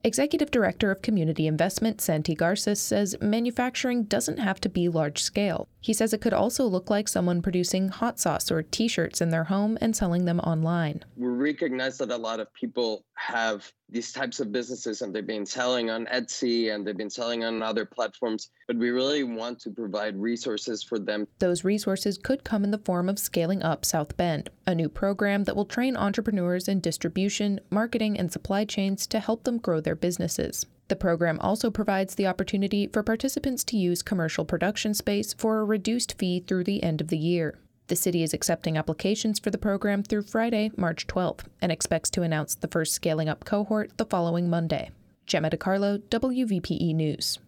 Executive Director of Community Investment Santi Garces says manufacturing doesn't have to be large-scale. He says it could also look like someone producing hot sauce or T-shirts in their home and selling them online. We recognize that a lot of people have these types of businesses and they've been selling on Etsy and they've been selling on other platforms, but we really want to provide resources for them. Those resources could come in the form of Scaling Up South Bend, a new program that will train entrepreneurs in distribution, marketing, and supply chains to help them grow their businesses. The program also provides the opportunity for participants to use commercial production space for a reduced fee through the end of the year. The city is accepting applications for the program through Friday, March 12th, and expects to announce the first Scaling Up cohort the following Monday. Gemma DiCarlo, WVPE News.